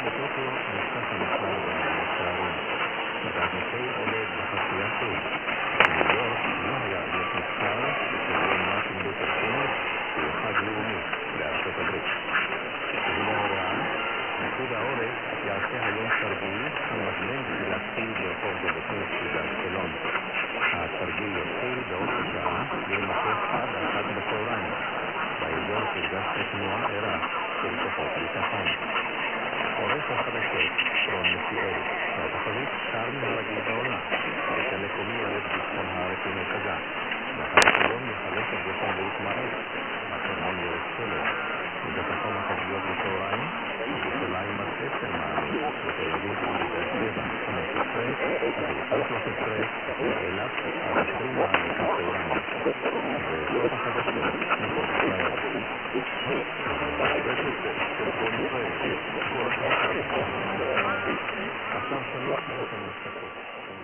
בטוקיו נפתח המסחר בשערים. בדרכי עולה בחצייה שוב. בניו יורק לא היה עליית מסחר ושבוע מרטין לותר קינג הוא חג לאומי בארצות הברית. והנה ההוראה, פיקוד העורף יעשה היום תרגיל המזמן להתחיל ברחוב ז'בוטינסקי באשקלון. התרגיל יתחיל בעוד שעה ויימשך עד 1 בצהריים. באזור תורגש תנועה ערה של כוחות ביטחון. עורך החדשות, רון מסיאל, והתחזית קר מהרגיל בעולם. הרקע מקומי ערך ביטחון הארץ ומרכזה. בחלק היום יחלק הגשם ויתמעט. השמיים יורד שלג. ובתחום החגיות בצהריים, בירושלים עד 10 מעלות, בתל אביב ובבאר שבע 15, בירושלים 13, ואילת עד 20 מעלות בצהריים. וסוף החדשות, מכל ישראל. עכשיו שלום לכם נוספות.